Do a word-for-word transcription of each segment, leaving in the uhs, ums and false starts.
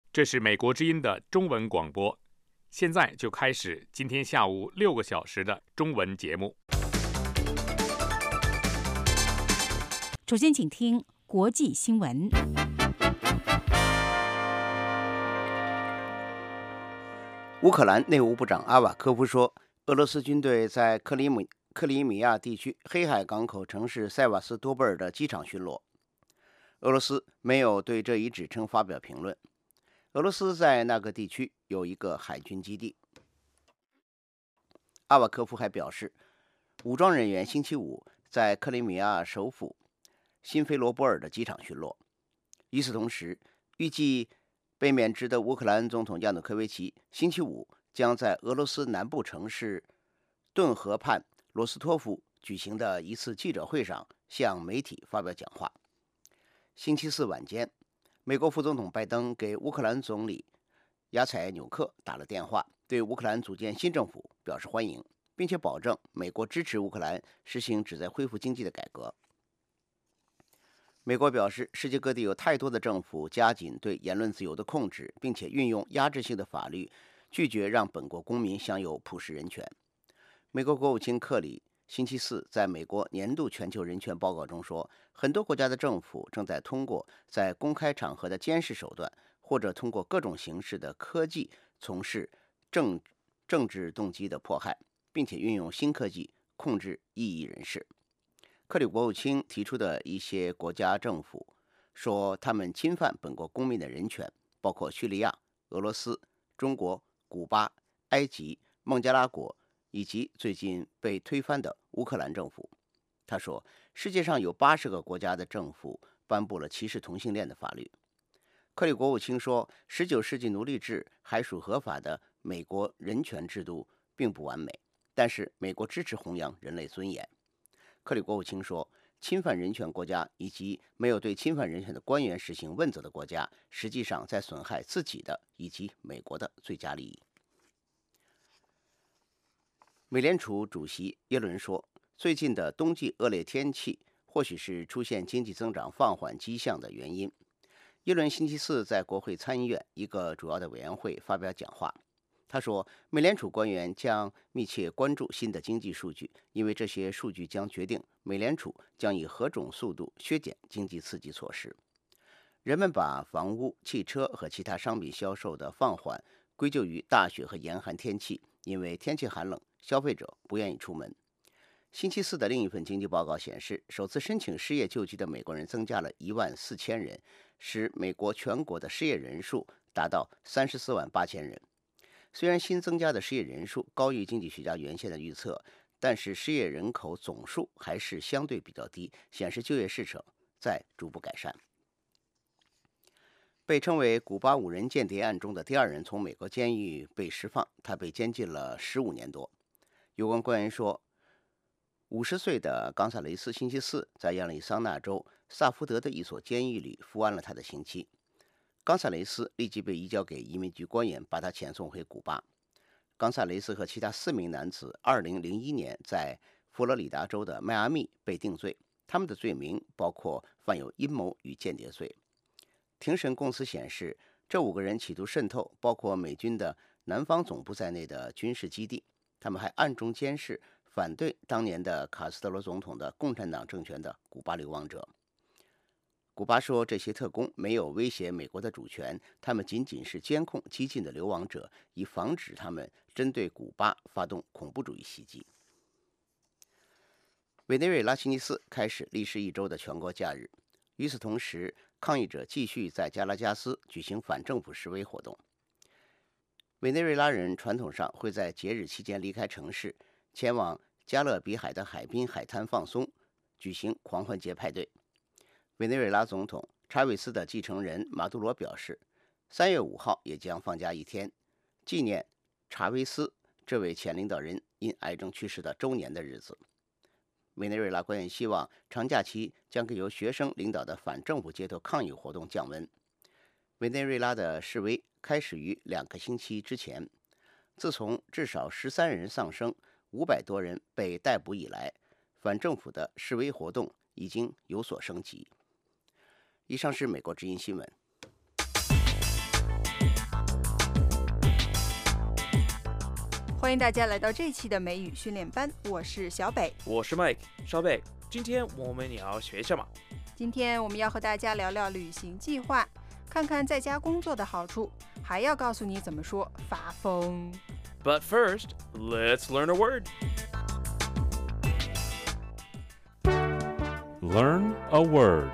这是美国之音的中文广播，现在就开始今天下午六个小时的中文节目。 首先，请听国际新闻。 乌克兰内务部长阿瓦科夫说，俄罗斯军队在克里米克里米亚地区黑海港口城市塞瓦斯多波尔的机场巡逻。俄罗斯没有对这一指称发表评论。俄罗斯在那个地区有一个海军基地。阿瓦科夫还表示，武装人员星期五在克里米亚首府辛菲罗波尔的机场巡逻。与此同时，预计被免职的乌克兰总统亚努科维奇星期五将在俄罗斯南部城市顿河畔罗斯托夫举行的一次记者会上向媒体发表讲话。星期四晚间，美国副总统拜登给乌克兰总理亚采纽克打了电话，对乌克兰组建新政府表示欢迎，并且保证美国支持乌克兰实行旨在恢复经济的改革。美国表示，世界各地有太多的政府加紧对言论自由的控制，并且运用压制性的法律，拒绝让本国公民享有普世人权。美国国务卿克里星期四在美国年度全球人权报告中说，很多国家的政府正在通过在公开场合的监视手段，或者通过各种形式的科技从事政政治动机的迫害，并且运用新科技控制异议人士。克里国务卿提出的一些国家政府说，他们侵犯本国公民的人权，包括叙利亚、俄罗斯、中国、古巴、埃及、孟加拉国以及最近被推翻的乌克兰政府。他说，世界上有八十个国家的政府颁布了歧视同性恋的法律。克里国务卿说，十九世纪奴隶制还属合法的美国人权制度并不完美，但是美国支持弘扬人类尊严。克里国务卿说，侵犯人权国家以及没有对侵犯人权的官员实行问责的国家，实际上在损害自己的以及美国的最佳利益。美联储主席耶伦说，最近的冬季恶劣天气或许是出现经济增长放缓迹象的原因。耶伦星期四在国会参议院一个主要的委员会发表讲话。他说，美联储官员将密切关注新的经济数据，因为这些数据将决定美联储将以何种速度削减经济刺激措施。人们把房屋、汽车和其他商品销售的放缓归咎于大雪和严寒天气，因为天气寒冷，消费者不愿意出门。星期四的另一份经济报告显示，首次申请失业救济的美国人增加了一万四千人，使美国全国的失业人数达到三十四万八千人。虽然新增加的失业人数高于经济学家原先的预测，但是失业人口总数还是相对比较低，显示就业市场在逐步改善。被称为古巴五人间谍案中的第二人从美国监狱被释放，他被监禁了十五年多。有关官员说，五十岁的冈萨雷斯星期四在亚利桑那州萨福德的一所监狱里服完了他的刑期。冈萨雷斯立即被移交给移民局官员，把他遣送回古巴。冈萨雷斯和其他四名男子二零零一年在佛罗里达州的迈阿密被定罪，他们的罪名包括犯有阴谋与间谍罪。庭审公司显示，这五个人企图渗透包括美军的南方总部在内的军事基地，他们还暗中监视反对当年的卡斯特罗总统的共产党政权的古巴流亡者。古巴说，这些特工没有威胁美国的主权，他们仅仅是监控激进的流亡者，以防止他们针对古巴发动恐怖主义袭击。委内瑞拉星期四开始历时一周的全国假日，与此同时，抗议者继续在加拉加斯举行反政府示威活动。委内瑞拉人传统上会在节日期间离开城市，前往加勒比海的海滨海滩放松，举行狂欢节派对。委内瑞拉总统查韦斯的继承人马杜罗表示，三月五号也将放假一天，纪念查韦斯这位前领导人因癌症去世的周年的日子。委内瑞拉官员希望长假期将给由学生领导的反政府街头抗议活动降温。委内瑞拉的示威开始于两个星期之前，自从至少十三人丧生、五百多人被逮捕以来，反政府的示威活动已经有所升级。以上是美国之音新闻。 欢迎大家来到这期的美语训练班，我是小北， 我是 Mike。小北，今天我们要学什么？ 今天我们要和大家聊聊旅行计划，看看在家工作的好处，还要告诉你怎么说发疯。 But first, let's learn a word. Learn a word.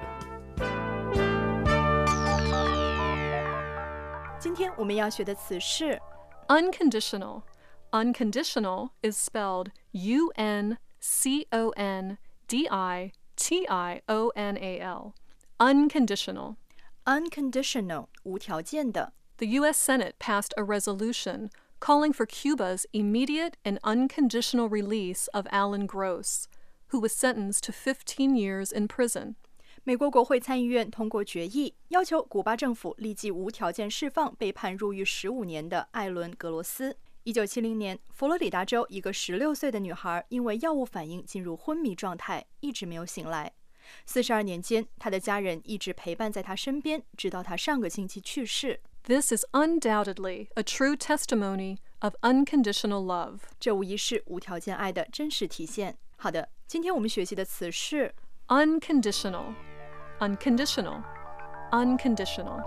今天我们要学的词是 unconditional. Unconditional is spelled U N C O N D I T I O N A L. Unconditional. unconditional 无条件的。 The U S Senate passed a resolution calling for Cuba's immediate and unconditional release of Alan Gross, who was sentenced to fifteen years in prison. 美国国会参议院通过决议，要求古巴政府立即无条件释放被判入狱十五年的艾伦·格罗斯。一九七零年，佛罗里达州一个十六岁的女孩因为药物反应进入昏迷状态，一直没有醒来。四十二年间，她的家人一直陪伴在她身边，直到她上个星期去世。 This is undoubtedly a true testimony of unconditional love. 这无疑是无条件爱的真实体现。好的，今天我们学习的词是 unconditional, unconditional, unconditional.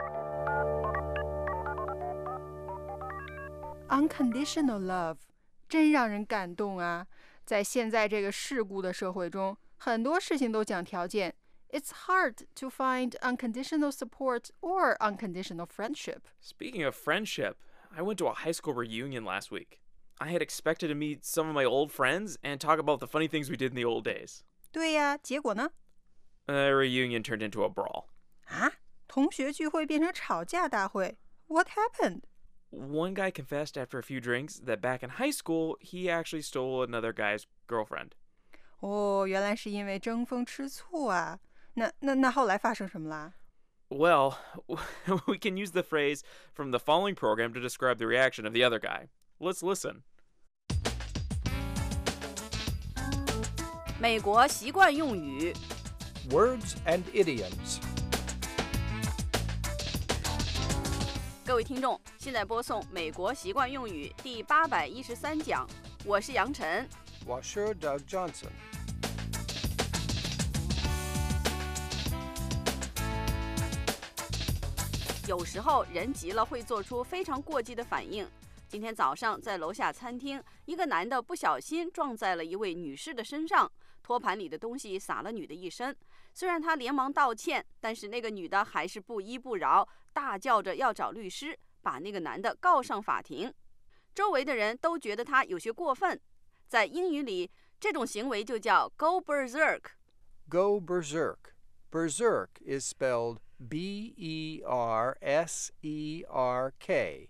Unconditional love 真让人感动啊！在现在这个世故的社会中，很多事情都讲条件。It's hard to find unconditional support or unconditional friendship. Speaking of friendship, I went to a high school reunion last week. I had expected to meet some of my old friends and talk about the funny things we did in the old days. 对呀，结果呢？ The reunion turned into a brawl. 啊，同学聚会变成吵架大会。What happened? One guy confessed after a few drinks that back in high school, he actually stole another guy's girlfriend. 哦，原来是因为争风吃醋啊。那那那后来发生什么啦？ Well, we can use the phrase from the following program to describe the reaction of the other guy. Let's listen. 美国习惯用语 Words and idioms. 各位听众，现在播送《美国习惯用语》第八百一十三讲，我是杨晨， 我是 Doug Johnson. 有时候人急了会做出非常过激的反应。今天早上在楼下餐厅，一个男的不小心撞在了一位女士的身上，托盘里的东西洒了女的一身。虽然他连忙道歉，但是那个女的还是不依不饶，大叫着要找律师，把那个男的告上法庭。周围的人都觉得他有些过分，在英语里，这种行为就叫 go berserk. Go berserk. Berserk is spelled B E R S E R K.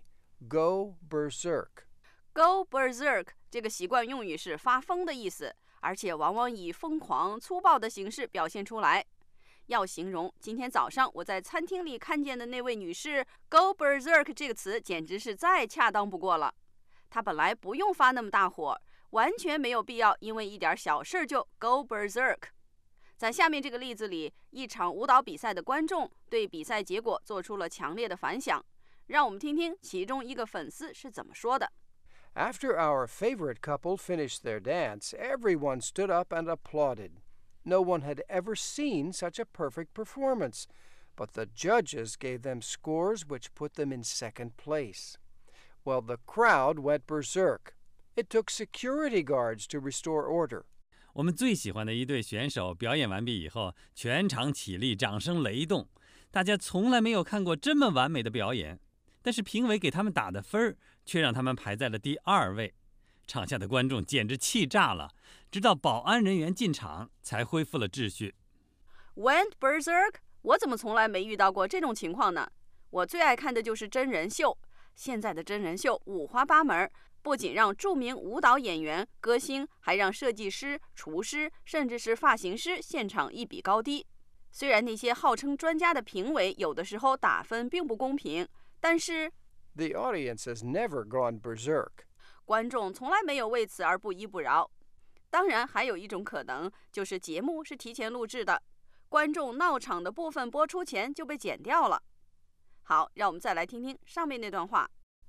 Go berserk. Go berserk 这个习惯用语是发疯的意思，而且往往以疯狂、粗暴的形式表现出来。要形容今天早上我在餐厅里看见的那位女士 go berserk 这个词简直是再恰当不过了。她本来不用发那么大火，完全没有必要因为一点小事就 go berserk。在下面这个例子里，一场舞蹈比赛的观众对比赛结果做出了强烈的反响。让我们听听其中一个粉丝是怎么说的。 After our favorite couple finished their dance, everyone stood up and applauded. No one had ever seen such a perfect performance, but the judges gave them scores which put them in second place. Well, the crowd went berserk. It took security guards to restore order. 我们最喜欢的一对选手表演完毕以后，全场起立，掌声雷动。大家从来没有看过这么完美的表演，但是评委给他们打的分却让他们排在了第二位。场下的观众简直气炸了，直到保安人员进场才恢复了秩序。 Went berserk？ 我怎么从来没遇到过这种情况呢？我最爱看的就是真人秀，现在的真人秀五花八门，不仅让著名舞蹈演员、歌星，还让设计师、厨师，甚至是发型师现场一比高低。虽然那些号称专家的评委有的时候打分并不公平，但是 The audience has never gone berserk. 观众从来没有为此而不依不饶。当然，还有一种可能，就是节目是提前录制的，观众闹场的部分播出前就被剪掉了。好，让我们再来听听上面那段话。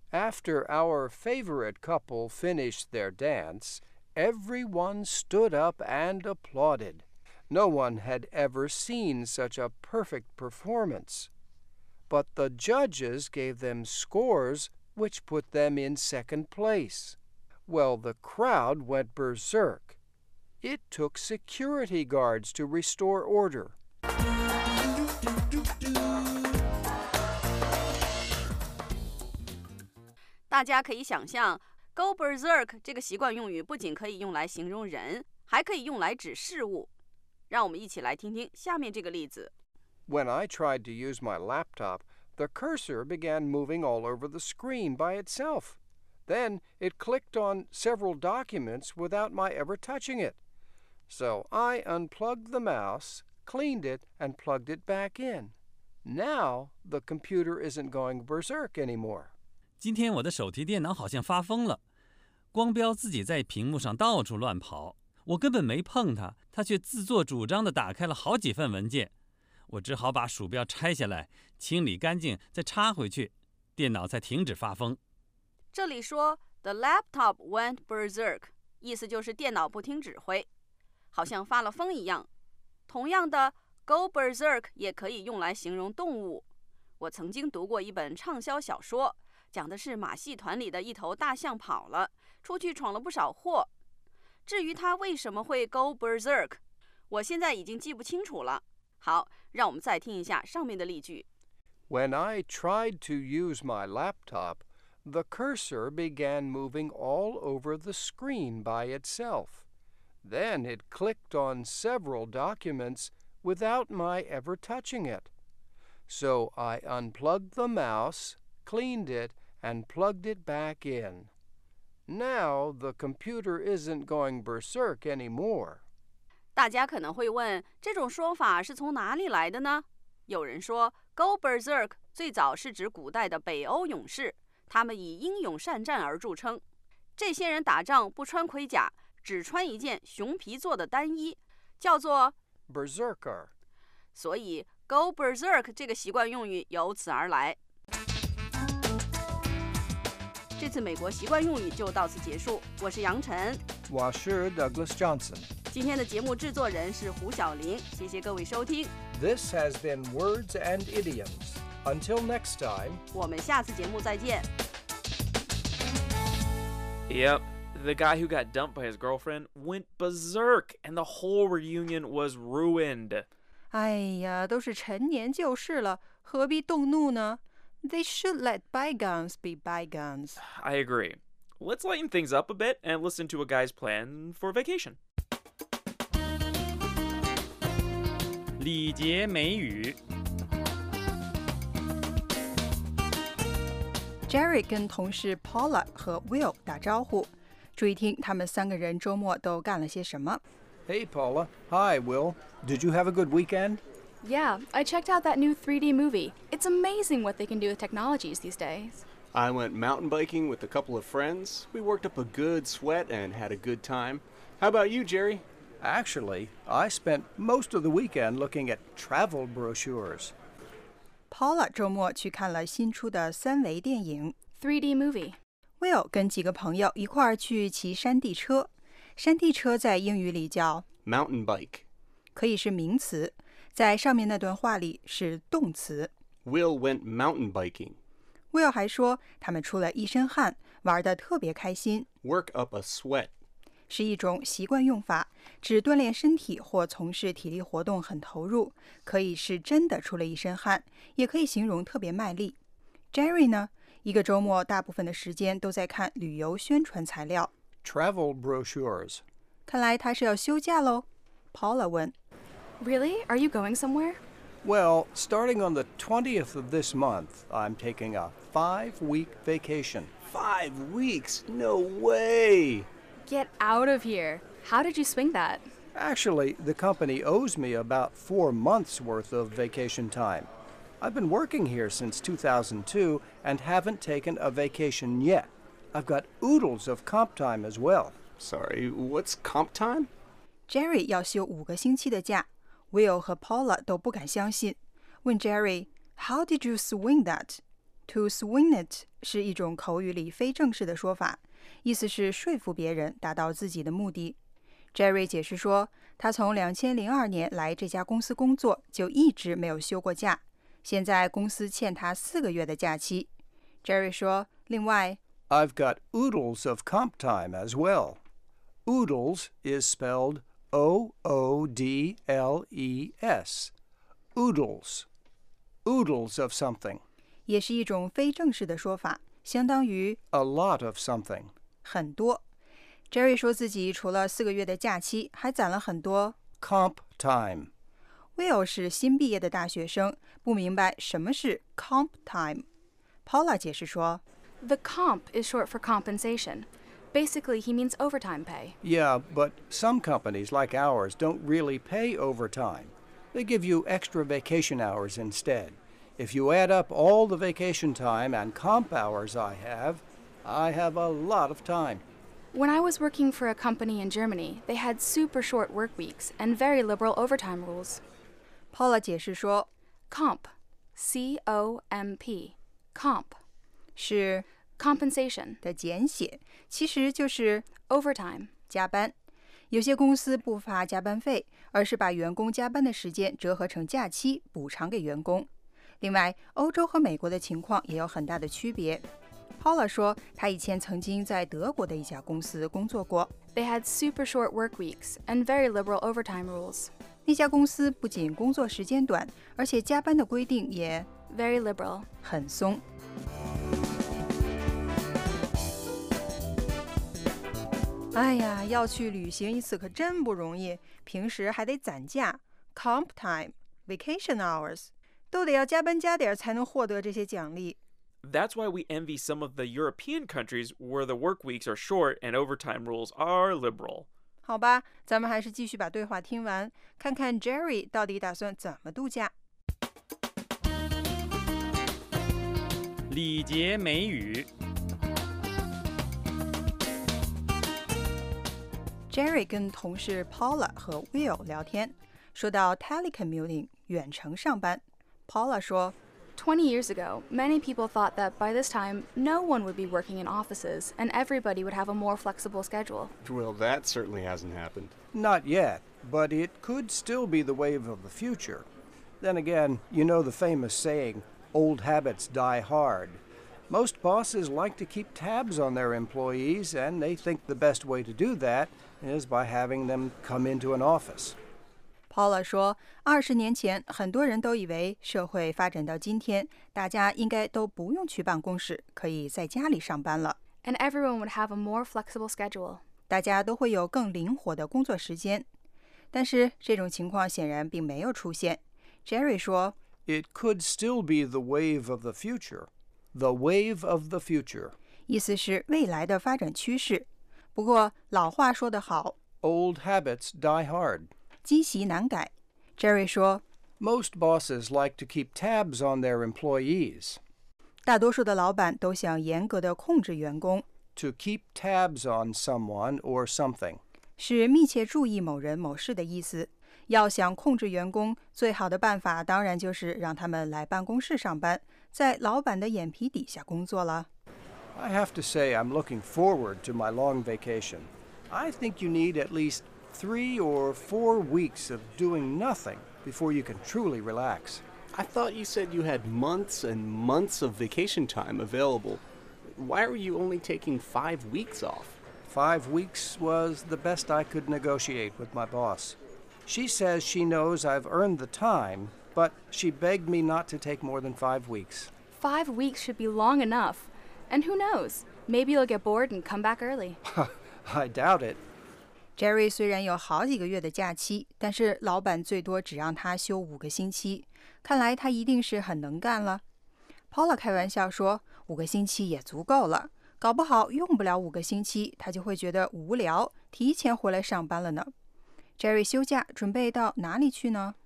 After our favorite couple finished their dance, everyone stood up and applauded. No one had ever seen such a perfect performance. But the judges gave them scores which put them in second place. Well, the crowd went berserk. It took security guards to restore order. 大家可以想象 ，go berserk 这个习惯用语不仅可以用来形容人，还可以用来指事物。让我们一起来听听下面这个例子。 When I tried to use my laptop, the cursor began moving all over the screen by itself. Then it clicked on several documents without my ever touching it. So I unplugged the mouse, cleaned it, and plugged it back in. Now the computer isn't going berserk anymore. 今天我的手提电脑好像发疯了，光标自己在屏幕上到处乱跑，我根本没碰它，它却自作主张地打开了好几份文件。我只好把鼠标拆下来，清理干净，再插回去，电脑才停止发疯。 这里说 The laptop went berserk， 意思就是电脑不听指挥，好像发了疯一样。同样的 ，go berserk 也可以用来形容动物。我曾经读过一本畅销小说，讲的是马戏团里的一头大象跑了，出去闯了不少祸。至于它为什么会 go berserk， 我现在已经记不清楚了。好，让我们再听一下上面的例句。 When I tried to use my laptop, the cursor began moving all over the screen by itself. Then it clicked on several documents without my ever touching it. So I unplugged the mouse, cleaned it, and plugged it back in. Now the computer isn't going berserk anymore. 大家可能会问，这种说法是从哪里来的呢？有人说 ，go berserk 最早是指古代的北欧勇士，他们以英勇善战而著称。这些人打仗不穿盔甲，只穿一件熊皮做的单衣，叫做 berserker。 所以 go berserk 这个习惯用语由此而来。这次美国习惯用语就到此结束。我是杨晨， 我是 Douglas Johnson。 今天的节目制作人是胡小玲，谢谢各位收听。 This has been Words and Idioms. Until next time. 我们下次节目再见。 Yep, the guy who got dumped by his girlfriend went berserk, and the whole reunion was ruined. 哎呀，都是陈年旧事了，何必动怒呢？ They should let bygones be bygones. I agree. Let's lighten things up a bit and listen to a guy's plan for vacation. 礼节美语。 Jerry 跟同事 Paula 和 Will 打招呼，注意听他们三个人周末都干了些什么。 Hey, Paula. Hi, Will. Did you have a good weekend? Yeah, I checked out that new three D movie. It's amazing what they can do with technologies these days. I went mountain biking with a couple of friends. We worked up a good sweat and had a good time. How about you, Jerry? Actually, I spent most of the weekend looking at travel brochures. Paula 周末去看了新出的三维电影 three D movie. Will 跟几个朋友一块儿去骑山地车。山地车在英语里叫 mountain bike， 可以是名词，在上面那段话里是动词。 Will went mountain biking. Will 还说他们出了一身汗，玩得特别开心。 Work up a sweat. 是一种习惯用法，指锻炼身体或从事体力活动很投入，可以是真的出了一身汗，也可以形容特别卖力。Jerry 呢，一个周末大部分的时间都在看旅游宣传材料 Travel brochures. 看来他是要休假喽。Paula 问 Really? Are you going somewhere? Well, starting on the twentieth of this month, I'm taking a five-week vacation. Five weeks? No way! Get out of here. How did you swing that? Actually, the company owes me about four months' worth of vacation time. I've been working here since two thousand two and haven't taken a vacation yet. I've got oodles of comp time as well. Sorry, what's comp time? Jerry 要休五个星期的假 Will 和 Paula 都不敢相信，问 Jerry How did you swing that? To swing it 是一种口语里非正式的说法，意思是说服别人达到自己的目的。Jerry 解释说，他从两千零二年来这家公司工作，就一直没有休过假。现在公司欠他四个月的假期。Jerry 说，另外 I've got oodles of comp time as well. Oodles is spelled O O D L E S. Oodles. Oodles of something. 也是一种非正式的说法，相当于 A lot of something. 很多。Jerry 说自己除了四个月的假期，还攒了很多 comp time. Will 是新毕业的大学生，不明白什么是 comp time。Paula 解释说 The comp is short for compensation. Basically, he means overtime pay. Yeah, but some companies like ours don't really pay overtime. They give you extra vacation hours instead. If you add up all the vacation time and comp hours I have, I have a lot of time. When I was working for a company in Germany, they had super short work weeks and very liberal overtime rules. Paula 解释说 Comp, C O M P, comp 是 compensation 的简写，其实就是 overtime 加班。有些公司不发加班费，而是把员工加班的时间折合成假期补偿给员工。另外，欧洲和美国的情况也有很大的区别。Paula 说，她以前曾经在德国的一家公司工作过。 They had super short work weeks and very liberal overtime rules. 那家公司不仅工作时间短，而且加班的规定也 very liberal. 很松。哎呀，要去旅行一次可真不容易，平时还得攒假 ，comp time, vacation hours， 都得要加班加点才能获得这些奖励。 That's why we envy some of the European countries where the work weeks are short and overtime rules are liberal. 好吧，咱们还是继续把对话听完，看看 Jerry 到底打算怎么度假。 礼节美语。 Jerry 跟同事 Paula 和 Will 聊天，说到 telecommuting 远程上班。Paula 说 Twenty years ago, many people thought that by this time, no one would be working in offices and everybody would have a more flexible schedule. Well, that certainly hasn't happened. Not yet, but it could still be the wave of the future. Then again, you know the famous saying, old habits die hard. Most bosses like to keep tabs on their employees, and they think the best way to do that is by having them come into an office. Paula 说，二十年前，很多人都以为社会发展到今天，大家应该都不用去办公室，可以在家里上班了。 And everyone would have a more flexible schedule. 大家都会有更灵活的工作时间。但是这种情况显然并没有出现。Jerry 说 It could still be the wave of the future. The wave of the future. 意思是未来的发展趋势。不过老话说得好 Old habits die hard. 积习难改。Jerry 说 Most bosses like to keep tabs on their employees. 大多数的老板都想严格的控制员工。 To keep tabs on someone or something. 是密切注意某人某事的意思。要想控制员工，最好的办法当然就是让他们来办公室上班，在老板的眼皮底下工作了。 I have to say I'm looking forward to my long vacation. I think you need at least three or four weeks of doing nothing before you can truly relax. I thought you said you had months and months of vacation time available. Why are you only taking five weeks off? Five weeks was the best I could negotiate with my boss. She says she knows I've earned the time, but she begged me not to take more than five weeks. Five weeks should be long enough. And who knows? Maybe you'll get bored and come back early. I doubt it. Jerry 虽然有好几个月的假期，但是老板最多只让他休五个星期，看来他一定是很能干了。Paula 开玩笑说，五个星期也足够了，搞不好用不了五个星期，他就会觉得无聊，提前回来上班了呢。Jerry 休假准备到哪里去呢？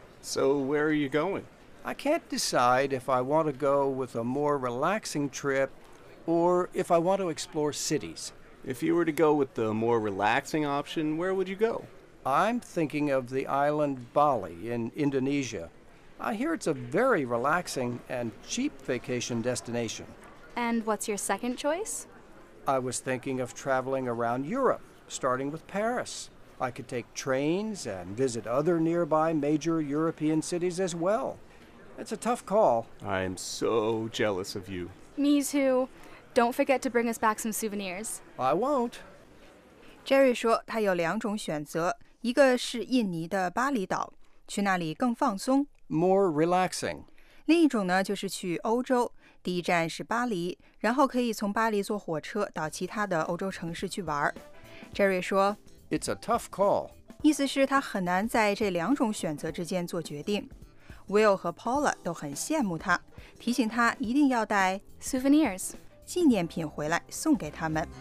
So where are you going? I can't decide if I want to go with a more relaxing trip or if I want to explore cities. If you were to go with the more relaxing option, where would you go? I'm thinking of the island Bali in Indonesia. I hear it's a very relaxing and cheap vacation destination. And what's your second choice? I was thinking of traveling around Europe, starting with Paris. I could take trains and visit other nearby major European cities as well. It's a tough call. I am so jealous of you. Me too. Don't forget to bring us back some souvenirs. I won't. Jerry 说他有两种选择，一个是印尼的巴厘岛，去那里更放松 More relaxing. 另一种呢就是去欧洲，第一站是巴黎，然后可以从巴黎坐火车到其他的欧洲城市去玩。Jerry 说 It's a tough call. 意思是他很难在这两种选择之间做决定。Will 和 Paula 都很羡慕他，提醒他一定要带 souvenirs 纪念品回来送给他们。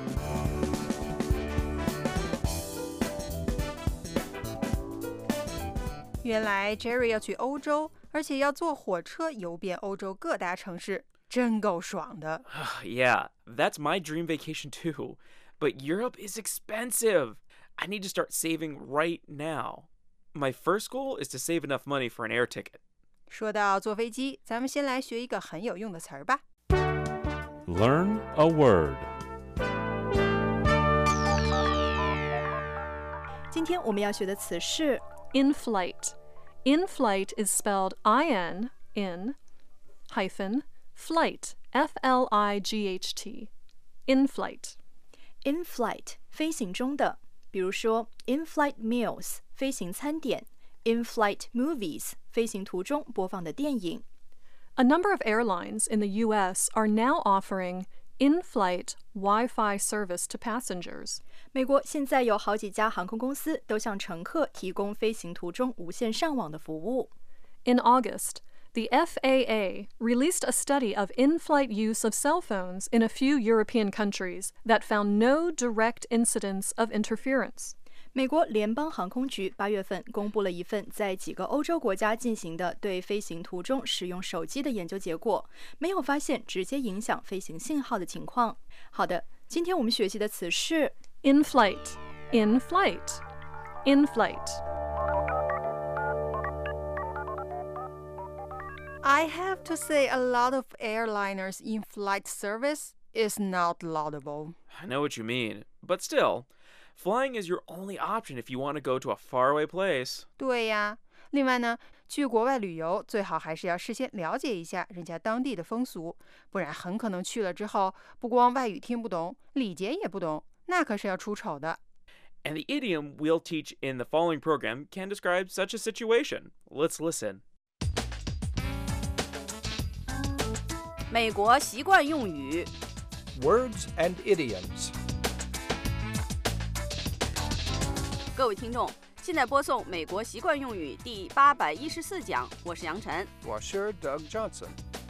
原来 Jerry 要去欧洲，而且要坐火车游遍欧洲各大城市，真够爽的。 Yeah, that's my dream vacation too. But Europe is expensive. I need to start saving right now. My first goal is to save enough money for an air ticket. 说到坐飞机，咱们先来学一个很有用的词儿吧。 Learn a word. 今天我们要学的词是 In-flight. In-flight is spelled I N in hyphen flight, F L I G H T. In-flight. in flight 飞行中的，比如说 in flight meals 飞行餐点， in flight movies 飞行途中播放的电影。 A number of airlines in the U S are now offering in-flight Wi-Fi service to passengers. 美国现在有好几家航空公司都向乘客提供飞行途中无线上网的服务。 In August, the F A A released a study of in-flight use of cell phones in a few European countries that found no direct incidents of interference. 美国联邦航空局八月份公布了一份在几个欧洲国家进行的对飞行途中使用手机的研究结果，没有发现直接影响飞行信号的情况。好的，今天我们学习的词是 In flight, in flight, in flight. I have to say a lot of airliners in-flight service is not laudable. I know what you mean, but still, flying is your only option if you want to go to a faraway place. 对呀，另外呢，去国外旅游最好还是要事先了解一下人家当地的风俗，不然很可能去了之后，不光外语听不懂，礼节也不懂，那可是要出丑的。 And the idiom we'll teach in the following program can describe such a situation. Let's listen. 美国习惯用语 Words and idioms. 各位听众，现在播送美国习惯用语第八百一十四讲，我是杨晨。 我是 Doug Johnson.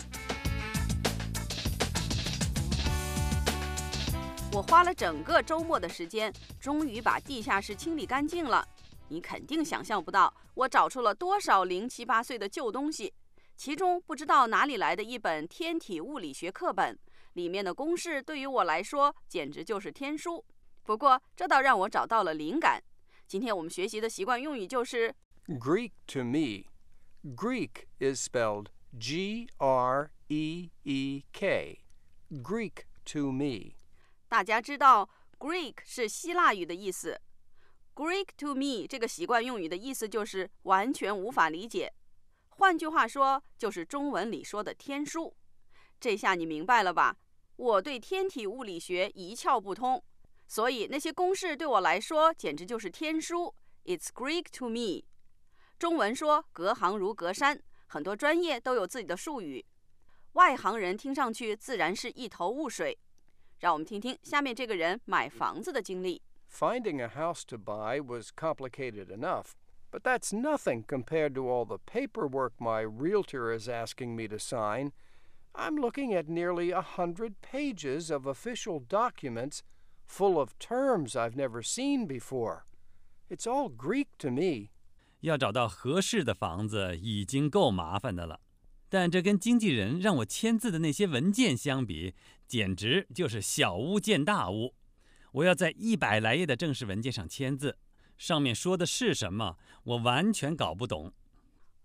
我花了整个周末的时间，终于把地下室清理干净了。你肯定想象不到，我找出了多少零七八碎的旧东西。其中不知道哪里来的一本天体物理学课本，里面的公式对于我来说简直就是天书。不过这倒让我找到了灵感。今天我们学习的习惯用语就是 Greek to me. Greek is spelled G R E E K. Greek to me. 大家知道 Greek 是希腊语的意思。Greek to me 这个习惯用语的意思就是完全无法理解。换句话说，就是中文里说的天书。这下你明白了吧？我对天体物理学一窍不通，所以那些公式对我来说简直就是天书。It's Greek to me。中文说隔行如隔山，很多专业都有自己的术语，外行人听上去自然是一头雾水。让我们听听下面这个人买房子的经历。 Finding a house to buy was complicated enough. But that's nothing compared to all the paperwork my realtor is asking me to sign. I'm looking at nearly a hundred pages of official documents full of terms I've never seen before. It's all Greek to me. 要找到合适的房子已经够麻烦的了，但这跟经纪人让我签字的那些文件相比，简直就是小巫见大巫。我要在一百来页的正式文件上签字。上面说的是什么，我完全搞不懂。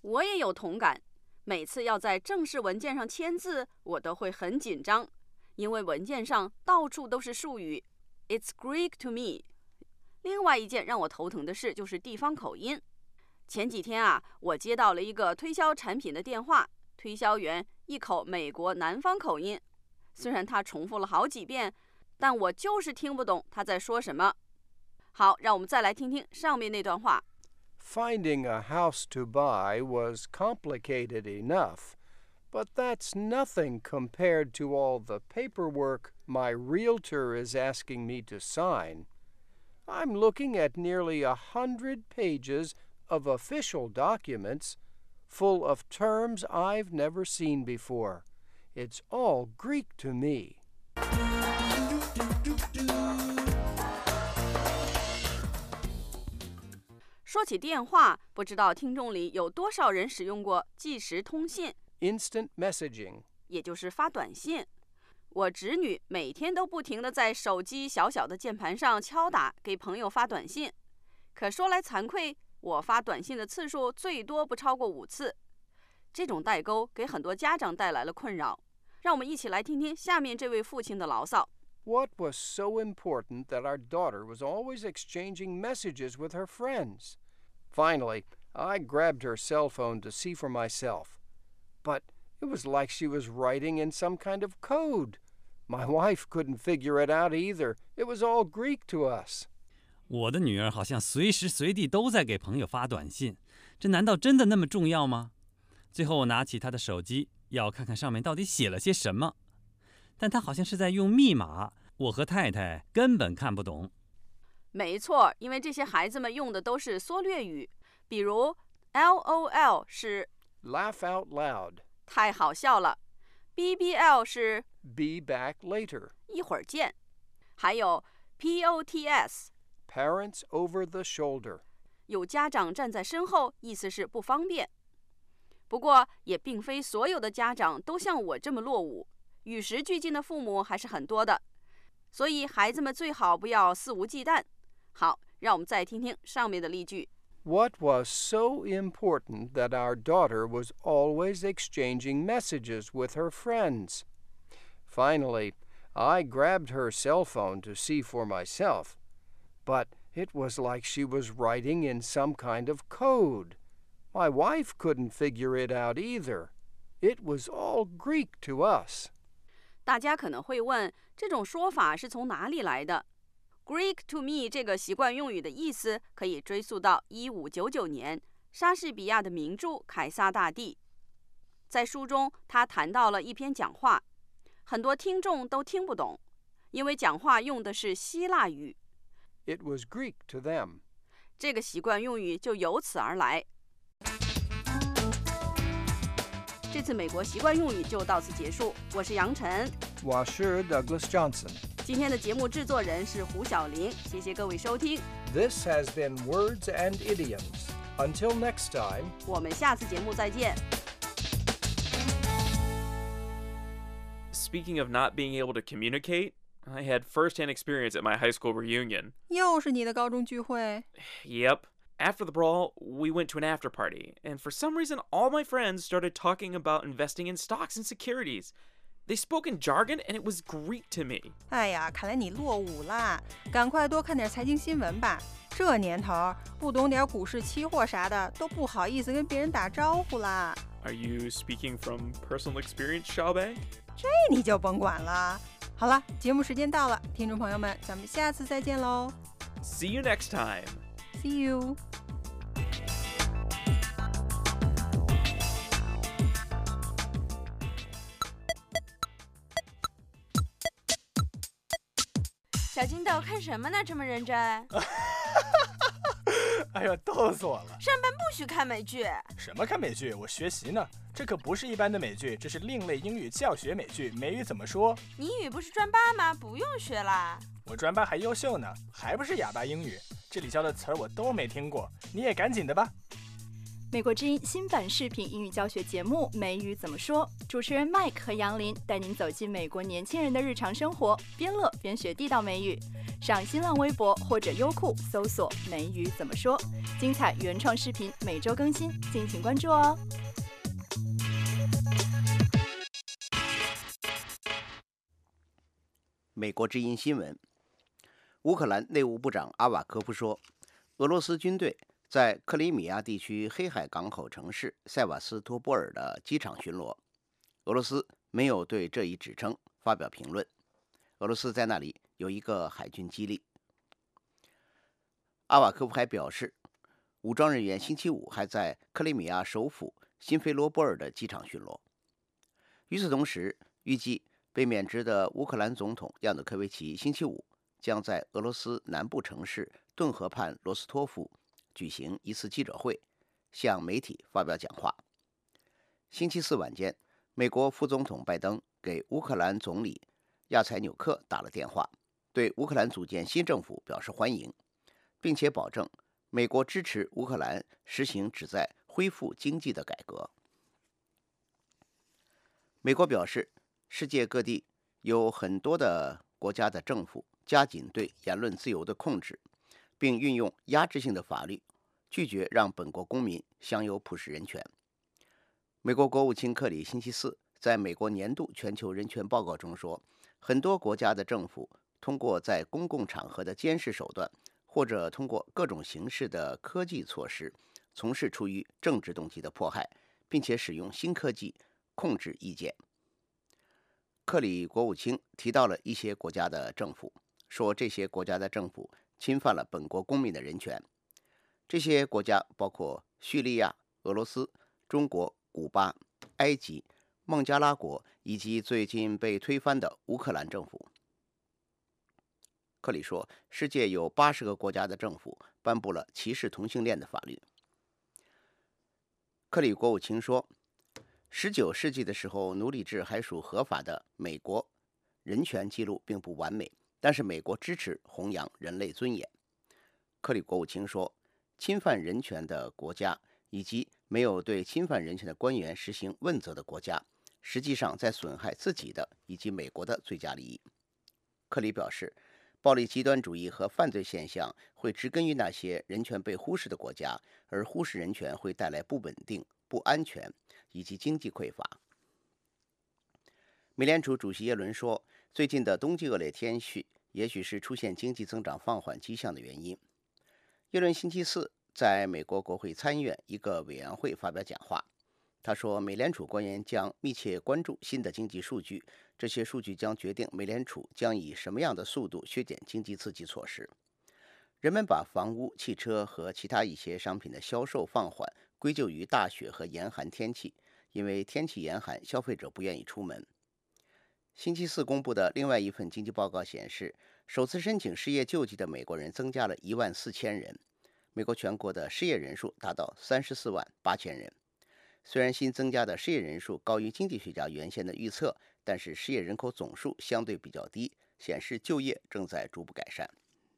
我也有同感，每次要在正式文件上签字，我都会很紧张，因为文件上到处都是术语。It's Greek to me。另外一件让我头疼的事就是地方口音。前几天啊，我接到了一个推销产品的电话，推销员一口美国南方口音，虽然他重复了好几遍，但我就是听不懂他在说什么。好，让我们再来听听上面那段话。 Finding a house to buy was complicated enough, but that's nothing compared to all the paperwork my realtor is asking me to sign. I'm looking at nearly a hundred pages of official documents full of terms I've never seen before. It's all Greek to me. 说起电话，不知道听众里有多少人使用过即时通信 Instant messaging， 也就是发短信。我侄女每天都不停地在手机小小的键盘上敲打，给朋友发短信。可说来惭愧，我发短信的次数最多不超过五次。这种代沟给很多家长带来了困扰。让我们一起来听听下面这位父亲的牢骚。 What was so important that our daughter was always exchanging messages with her friends? Finally, I grabbed her cell phone to see for myself. But it was like she was writing in some kind of code. My wife couldn't figure it out either. It was all Greek to us. 我的女儿好像随时随地都在给朋友发短信，这难道真的那么重要吗？最后我拿起她的手机，要看看上面到底写了些什么。但她好像是在用密码，我和太太根本看不懂。 没错，因为这些孩子们用的都是缩略语，比如 L O L 是 Laugh out loud， 太好笑了， B B L 是 Be back later， 一会儿见，还有 P O T S Parents over the shoulder， 有家长站在身后，意思是不方便。不过也并非所有的家长都像我这么落伍，与时俱进的父母还是很多的，所以孩子们最好不要肆无忌惮。好，让我们再听听上面的例句。 What was so important that our daughter was always exchanging messages with her friends? Finally, I grabbed her cell phone to see for myself, but it was like she was writing in some kind of code. My wife couldn't figure it out either. It was all Greek to us. 大家可能会问，这种说法是从哪里来的？ Greek to me 这个习惯用语的意思可以追溯到一五九九年，莎士比亚的名著《凯撒大帝》。在书中，他谈到了一篇讲话，很多听众都听不懂，因为讲话用的是希腊语。 It was Greek to them. 这个习惯用语就由此而来。这次美国习惯用语就到此结束，我是杨晨， 我是 Douglas Johnson。 今天的节目制作人是胡小玲，谢谢各位收听。 This has been Words and Idioms. Until next time, 我们下次节目再见。 Speaking of not being able to communicate, I had first-hand experience at my high school reunion. 又是你的高中聚会。 Yep. After the brawl, we went to an after party, and for some reason, all my friends started talking about investing in stocks and securities. They spoke in jargon, and it was Greek to me. 哎呀，看来你落伍啦！赶快多看点财经新闻吧。这年头，不懂点股市、期货啥的，都不好意思跟别人打招呼啦。 Are you speaking from personal experience, Xiaobei? 这你就甭管了。好了，节目时间到了，听众朋友们，咱们下次再见喽。 See you next time. See you. 小金豆看什么呢？这么认真？ 哎呀，逗死我了！ 上班不许看美剧。 什么看美剧？我学习呢。这可不是一般的美剧，这是另类英语教学美剧。美语怎么说？ 你英语不是专八吗？不用学啦。 我专八还优秀呢，还不是哑巴英语。这里教的词儿我都没听过，你也赶紧的吧。 美国之音新版视频英语教学节目《美语怎么说》，主持人 Mike 和杨林带您走进美国年轻人的日常生活，边乐边学地道美语。上新浪微博或者优酷搜索“美语怎么说”，精彩原创视频每周更新，敬请关注哦。 美国之音新闻：乌克兰内务部长阿瓦科夫说，俄罗斯军队在克里米亚地区黑海港口城市塞瓦斯托波尔的机场巡逻。俄罗斯没有对这一指称发表评论。俄罗斯在那里有一个海军基地。阿瓦科夫还表示，武装人员星期五还在克里米亚首府辛菲罗波尔的机场巡逻。与此同时，预计被免职的乌克兰总统亚努科维奇星期五将在俄罗斯南部城市顿河畔罗斯托夫举行一次记者会，向媒体发表讲话。星期四晚间，美国副总统拜登给乌克兰总理亚采纽克打了电话，对乌克兰组建新政府表示欢迎，并且保证美国支持乌克兰实行旨在恢复经济的改革。美国表示，世界各地有很多的国家的政府加紧对言论自由的控制，并运用压制性的法律，拒绝让本国公民享有普世人权。美国国务卿克里星期四在美国年度全球人权报告中说，很多国家的政府通过在公共场合的监视手段，或者通过各种形式的科技措施，从事出于政治动机的迫害，并且使用新科技控制意见。克里国务卿提到了一些国家的政府，说这些国家的政府侵犯了本国公民的人权。这些国家包括叙利亚、俄罗斯、中国、古巴、埃及、孟加拉国以及最近被推翻的乌克兰政府。克里说，世界有八十个国家的政府颁布了歧视同性恋的法律。克里国务卿说，十九世纪的时候，奴隶制还属合法的美国，人权记录并不完美，但是美国支持弘扬人类尊严。克里国务卿说，侵犯人权的国家以及没有对侵犯人权的官员实行问责的国家，实际上在损害自己的以及美国的最佳利益。克里表示，暴力极端主义和犯罪现象会植根于那些人权被忽视的国家，而忽视人权会带来不稳定、不安全以及经济匮乏。美联储主席耶伦说，最近的冬季恶劣天气也许是出现经济增长放缓迹象的原因。耶伦星期四在美国国会参议院一个委员会发表讲话，他说，美联储官员将密切关注新的经济数据，这些数据将决定美联储将以什么样的速度削减经济刺激措施。人们把房屋、汽车和其他一些商品的销售放缓归咎于大雪和严寒天气，因为天气严寒，消费者不愿意出门。星期四公布的另外一份经济报告显示，首次申请失业救济的美国人增加了一万四千人，美国全国的失业人数达到三十四万八千人。虽然新增加的失业人数高于经济学家原先的预测，但是失业人口总数相对比较低，显示就业正在逐步改善。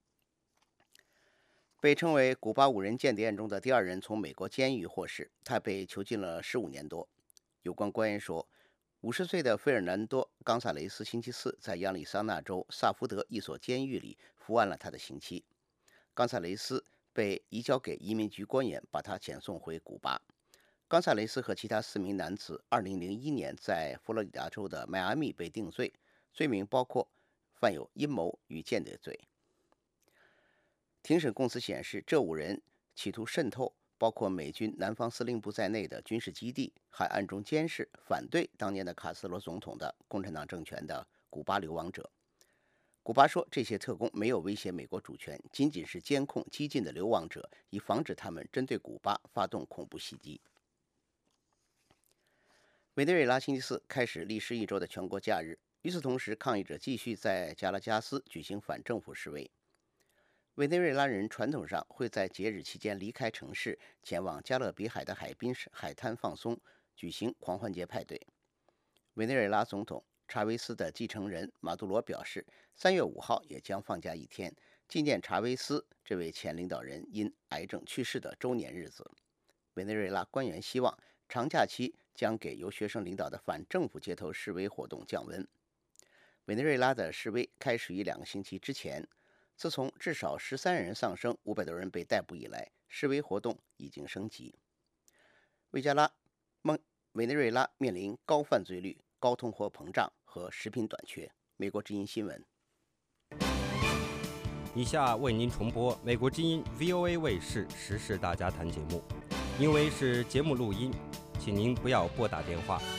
被称为古巴五人间谍案中的第二人从美国监狱获释，他被囚禁了十五年多。有关官员说，五十岁的费尔南多·冈萨雷斯星期四在亚利桑那州萨福德一所监狱里服完了他的刑期。冈萨雷斯被移交给移民局官员，把他遣送回古巴。冈萨雷斯和其他四名男子二零零一年在佛罗里达州的迈阿密被定罪，罪名包括犯有阴谋与间谍罪。庭审供词显示，这五人企图渗透包括美军南方司令部在内的军事基地，还暗中监视反对当年的卡斯罗总统的共产党政权的古巴流亡者。古巴说，这些特工没有威胁美国主权，仅仅是监控激进的流亡者，以防止他们针对古巴发动恐怖袭击。委内瑞拉星期四开始历时一周的全国假日，与此同时，抗议者继续在加拉加斯举行反政府示威。委内瑞拉人传统上会在节日期间离开城市，前往加勒比海的海滨海滩放松，举行狂欢节派对。委内瑞拉总统查韦斯的继承人马杜罗表示，三月五号也将放假一天，纪念查韦斯这位前领导人因癌症去世的周年日子。 委内瑞拉官员希望长假期将给由学生领导的反政府街头示威活动降温。委内瑞拉的示威开始于两个星期之前，自从至少十三人丧生、五百多人被逮捕以来，示威活动已经升级。委加拉、蒙委内瑞拉面临高犯罪率、高通货膨胀和食品短缺。美国之音新闻。 以下为您重播美国之音 V O A 卫视时事大家谈节目，因为是节目录音，请您不要拨打电话。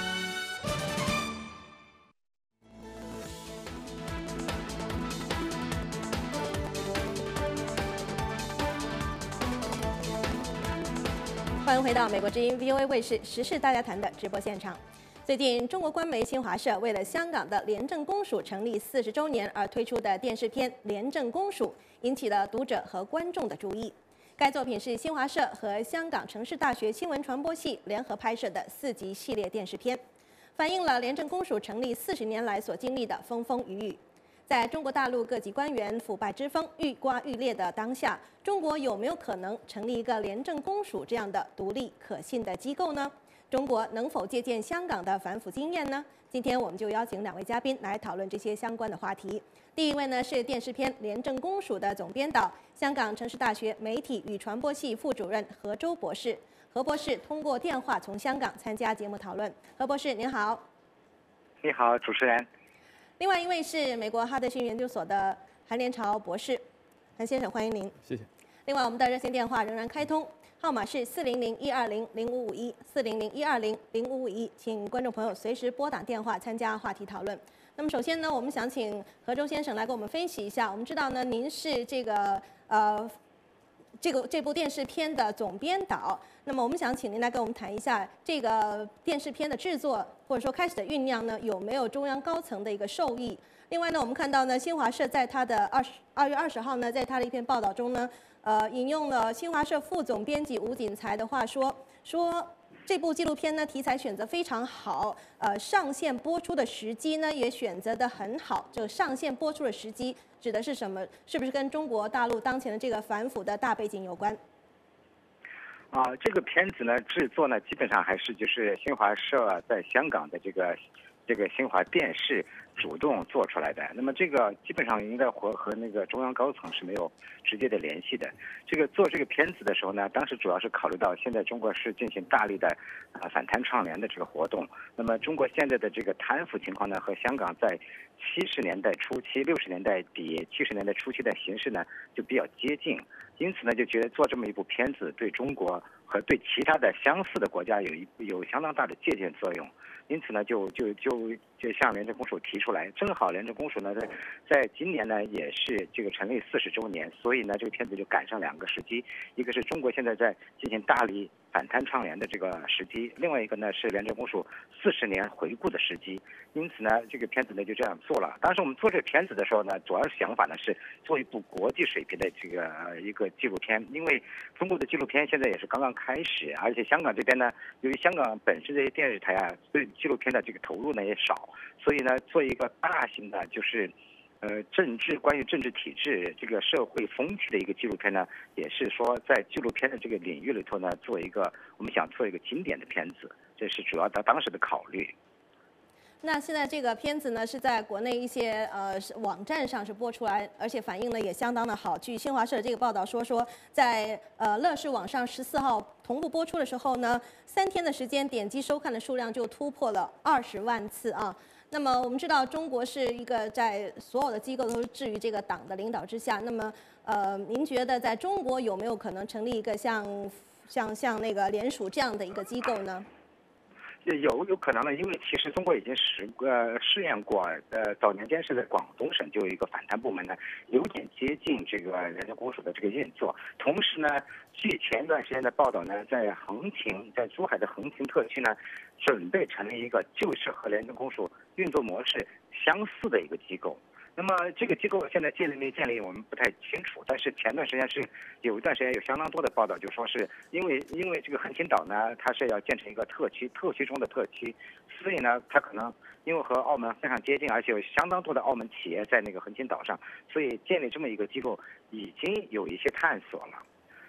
欢迎回到美国之音 V O A 卫视时事大家谈的直播现场。最近，中国官媒新华社为了香港的廉政公署成立四十周年而推出的电视片《廉政公署》引起了读者和观众的注意。该作品是新华社和香港城市大学新闻传播系联合拍摄的四集系列电视片，反映了廉政公署成立四十年来所经历的风风雨雨。在中国大陆各级官员腐败之风愈刮愈烈的当下，中国有没有可能成立一个廉政公署这样的独立可信的机构呢？中国能否借鉴香港的反腐经验呢？今天我们就邀请两位嘉宾来讨论这些相关的话题。第一位呢是电视片《廉政公署》的总编导，香港城市大学媒体与传播系副主任何周博士。何博士通过电话从香港参加节目讨论。何博士您好。 你好，主持人。 另外一位是美国哈德逊研究所的韩连朝博士，韩先生欢迎您。 谢谢。 另外我们的热线电话仍然开通，号码是四零零一二零零五五一四零零一二零零五五一，请观众朋友随时拨打电话参加话题讨论。那么首先呢，我们想请何周先生来给我们分析一下。我们知道呢，您是这个呃这个这部电视片的总编导，那么我们想请您来跟我们谈一下这个电视片的制作或者说开始的酝酿呢，有没有中央高层的一个授意？另外呢，我们看到呢，新华社在它的二十二月二十号呢，在它的一篇报道中呢。呃，引用了新华社副总编辑吴锦才的话说，说这部纪录片呢题材选择非常好，呃，上线播出的时机呢也选择得很好。这个上线播出的时机指的是什么？是不是跟中国大陆当前的这个反腐的大背景有关？ 啊，这个片子呢制作呢基本上还是就是新华社在香港的这个这个新华电视主动做出来的。那么这个基本上应该和和那个中央高层是没有直接的联系的。这个做这个片子的时候呢，当时主要是考虑到现在中国是进行大力的啊反贪倡廉的这个活动。那么中国现在的这个贪腐情况呢，和香港在七十年代初期、六十年代底、七十年代初期的形势呢就比较接近。因此呢，就觉得做这么一部片子对中国和对其他的相似的国家有一有相当大的借鉴作用。因此呢，就就就就向廉政公署提出来，正好廉政公署呢在在今年呢也是这个成立四十周年，所以呢这个片子就赶上两个时机，一个是中国现在在进行大力反贪倡廉的这个时机，另外一个呢是廉政公署四十年回顾的时机。因此呢，这个片子呢就这样做了。当时我们做这个片子的时候呢，主要想法呢是做一部国际水平的这个一个纪录片，因为中国的纪录片现在也是刚刚开始，而且香港这边呢，由于香港本身这些电视台啊对纪录片的这个投入呢也少，所以呢做一个大型的就是呃政治关于政治体制这个社会风气的一个纪录片呢，也是说在纪录片的这个领域里头呢做一个我们想做一个经典的片子，这是主要的当时的考虑。 那现在这个片子呢是在国内一些呃网站上是播出来，而且反应呢也相当的好。据新华社这个报道说，说在呃乐视网上十四号同步播出的时候呢，三天的时间点击收看的数量就突破了二十万次啊。那么我们知道，中国是一个在所有的机构都是置于这个党的领导之下。那么呃，您觉得在中国有没有可能成立一个像像像那个联署这样的一个机构呢？ 有有可能呢，因为其实中国已经试呃试验过，呃早年间是在广东省就有一个反贪部门呢，有点接近这个廉政公署的这个运作。同时呢，据前一段时间的报道呢，在横琴，在珠海的横琴特区呢，准备成立一个就是和廉政公署运作模式相似的一个机构。那么这个机构现在建立没建立我们不太清楚，但是前段时间是有一段时间有相当多的报道，就说是因为因为这个横琴岛呢，它是要建成一个特区，特区中的特区，所以呢，它可能因为和澳门非常接近，而且有相当多的澳门企业在那个横琴岛上，所以建立这么一个机构已经有一些探索了。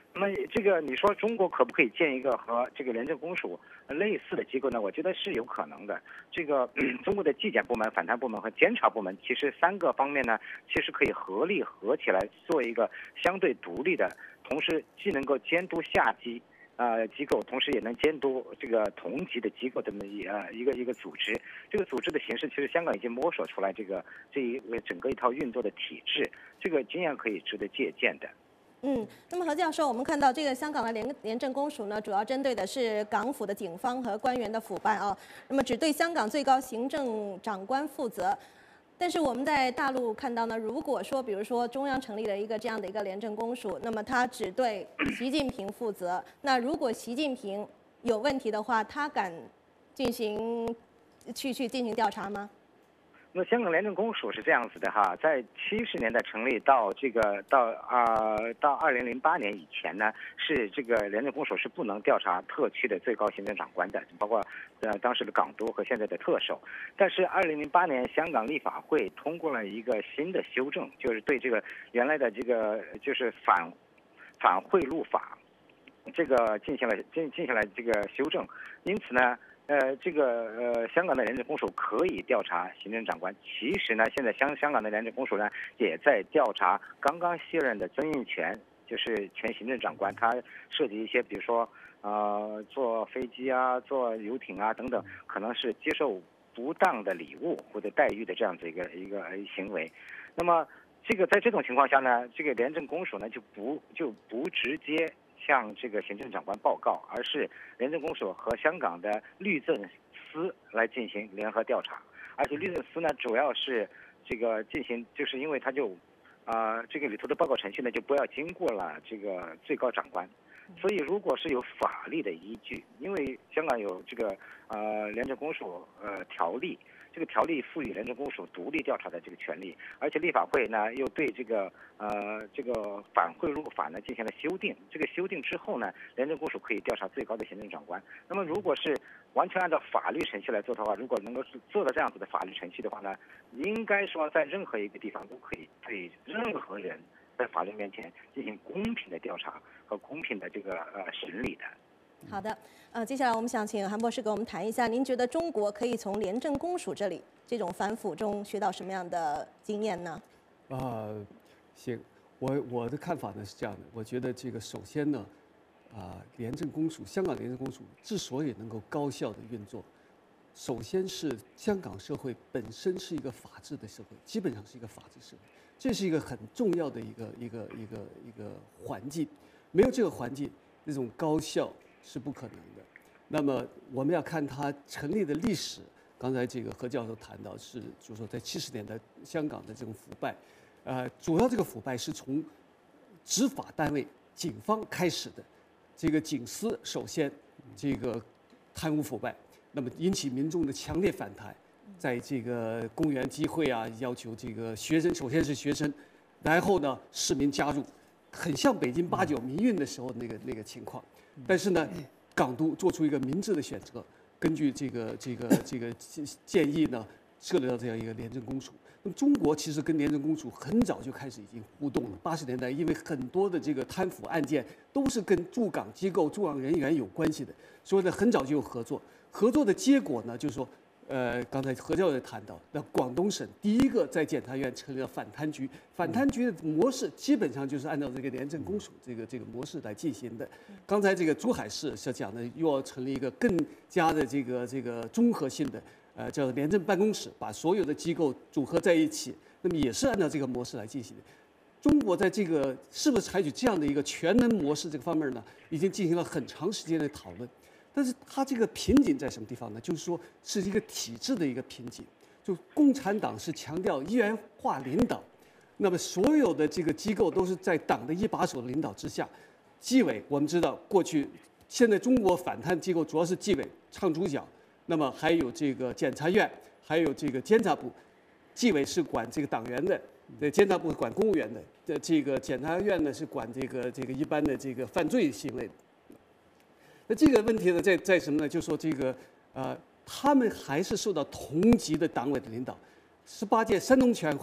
那么这个你说中国可不可以建一个和这个廉政公署类似的机构呢？我觉得是有可能的。这个中国的纪检部门、反贪部门和监察部门，其实三个方面呢，其实可以合力合起来做一个相对独立的，同时既能够监督下级呃机构，同时也能监督这个同级的机构这么一呃一个一个组织。这个组织的形式，其实香港已经摸索出来这个这一整个一套运作的体制，这个经验可以值得借鉴的。 嗯，那么何教授，我们看到这个香港的廉廉政公署呢，主要针对的是港府的警方和官员的腐败啊，那么只对香港最高行政长官负责。但是我们在大陆看到呢，如果说比如说中央成立了一个这样的一个廉政公署，那么它只对习近平负责。那如果习近平有问题的话，他敢进行去去进行调查吗？ 那香港廉政公署是这样子的哈，在七十年代成立到这个到啊、呃、到二零零八年以前呢，是这个廉政公署是不能调查特区的最高行政长官的，包括呃当时的港督和现在的特首。但是二零零八年香港立法会通过了一个新的修正，就是对这个原来的这个就是反反贿赂法，这个进行了进进行了这个修正，因此呢。呃，这个呃，香港的廉政公署可以调查行政长官。其实呢，现在香香港的廉政公署呢，也在调查刚刚卸任的曾荫权，就是前行政长官，他涉及一些，比如说呃，坐飞机啊、坐游艇啊等等，可能是接受不当的礼物或者待遇的这样子一个一个行为。那么，这个在这种情况下呢，这个廉政公署呢就不就不直接向这个行政长官报告，而是廉政公署和香港的律政司来进行联合调查，而且律政司呢主要是这个进行，就是因为他就，呃，这个里头的报告程序呢就不要经过了这个最高长官，所以如果是有法律的依据，因为香港有这个呃廉政公署呃条例。这个条例赋予廉政公署独立调查的这个权利，而且立法会呢又对这个呃这个反贿赂法呢进行了修订。这个修订之后呢，廉政公署可以调查最高的行政长官。那么如果是完全按照法律程序来做的话，如果能够是做到这样子的法律程序的话呢，应该说在任何一个地方都可以对任何人在法律面前进行公平的调查和公平的这个呃审理的。 好的，呃，接下来我们想请韩博士给我们谈一下，您觉得中国可以从廉政公署这里这种反腐中学到什么样的经验呢？ 啊、呃，行，我我的看法呢是这样的，我觉得这个首先呢，啊、呃，廉政公署，香港廉政公署之所以能够高效的运作，首先是香港社会本身是一个法治的社会，基本上是一个法治社会，这是一个很重要的一个一个一个一个环境，没有这个环境，那种高效是不可能的。那么我们要看它成立的历史。刚才这个何教授谈到是，就是说在七十年代香港的这种腐败，呃，主要这个腐败是从执法单位警方开始的。这个警司首先这个贪污腐败，那么引起民众的强烈反弹，在这个公园集会啊，要求这个学生，首先是学生，然后呢市民加入，很像北京八九民运的时候那个那个情况。但是呢，港督做出一个明智的选择，根据这个这个这个建议呢，设立了这样一个廉政公署。那么中国其实跟廉政公署很早就开始已经互动了。八十年代，因为很多的这个贪腐案件都是跟驻港机构、驻港人员有关系的，所以呢很早就有合作。合作的结果呢，就是说，呃，刚才何教授也谈到，那广东省第一个在检察院成立了反贪局，反贪局的模式基本上就是按照这个廉政公署这个这个模式来进行的。刚才这个珠海市是讲的，又要成立一个更加的这个这个综合性的，呃，叫廉政办公室，把所有的机构组合在一起，那么也是按照这个模式来进行的。中国在这个是不是采取这样的一个全能模式这个方面呢，已经进行了很长时间的讨论。但是它这个瓶颈在什么地方呢？就是说是一个体制的一个瓶颈。就共产党是强调一元化领导，那么所有的这个机构都是在党的一把手的领导之下。纪委我们知道，过去现在中国反贪机构主要是纪委唱主角，那么还有这个检察院，还有这个监察部。纪委是管这个党员的，对，监察部管公务员的，的这个检察院呢是管这个这个一般的这个犯罪行为的。那这个问题呢，在在什么呢？就说这个，呃，他们还是受到同级的党委的领导。十八届山东全会